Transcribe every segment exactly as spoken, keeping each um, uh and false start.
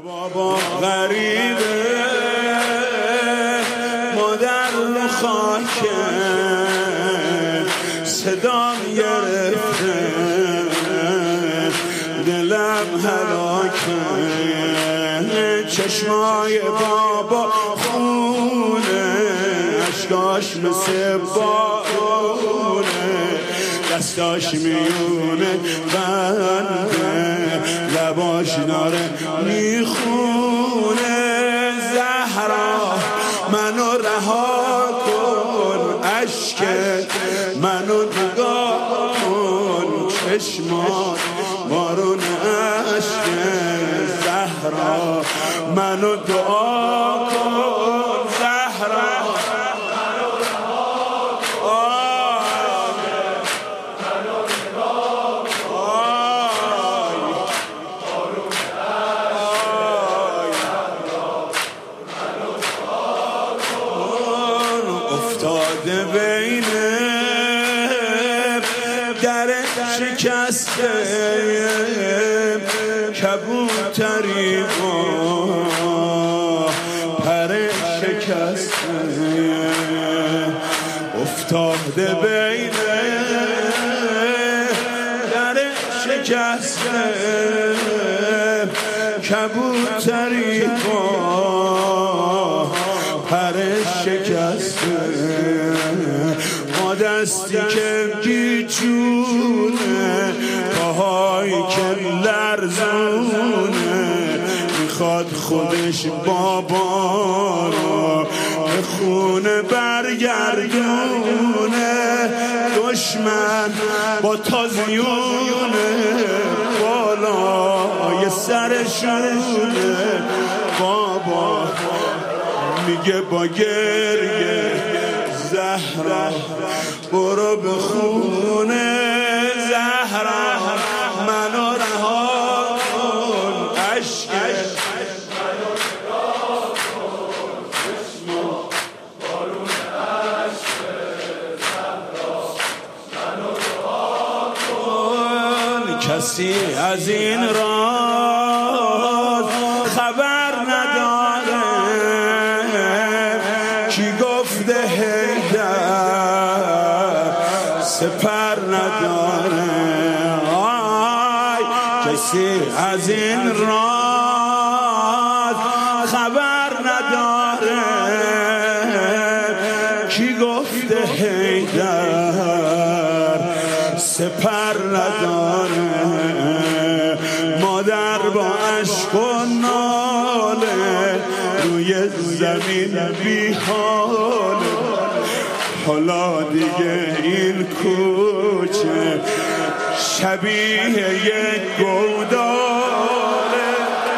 بابا غریبه مادر رو خاکه صدام گرفته دلم هلاکه چشمای بابا خونه اشکاش مثل بارونه دستاش میونه بنده لباش داره میخونه زهرا منو رها کن اشک منو نگاه کن چشمات بارون اشک زهرا منو دعا کن زهرا افتاده بین در شکسته کبوتری با پر شکسته افتاده بین در شکسته کبوتری با پر شکسته ما دستی که گیجونه پاهایی که لرزونه میخواد خودش بابا رو به خونه برگردونه دشمن با تازیونه بالای سرشونه بابا میگه با گریه زهرا برو به خونه زهرا منو رها کن اشک منو رها کن چشما بارون اشک زهرا منو رها کن کسی از این راز خبر نداره کی گفته هیدر سپر نداره آی کسی از این راز خبر نداره کی گفته هیدر سپر نداره مادر با عشق و ناله روی زمین بی حاله حالا دیگه این کوچه شبیه یک گوداله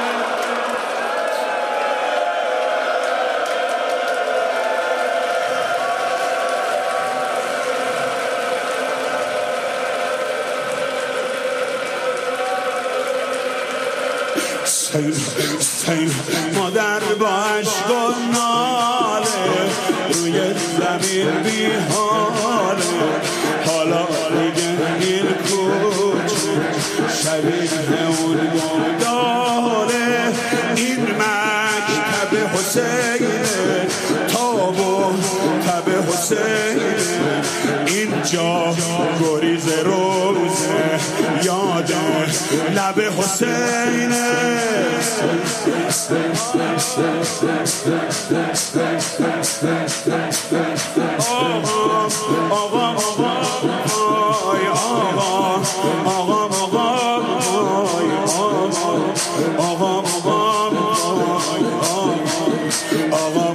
سین سین مادر با عشق و ناله روی زمین بی حاله حالا دیگه این کوچه شبیه اون گوداله این مکتب حسینه تابو تب حسینه اینجا گریز روزه یاد لب حسینه آقا آقا آقا آی آقا آقا آقا آی آقا آقا آقا آقا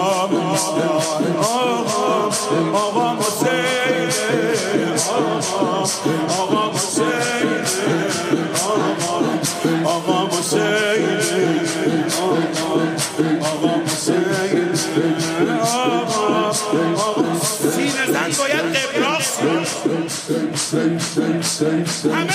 آقا حسین آقا حسین آقا حسین آقا حسین سینه زن باید قبراق همه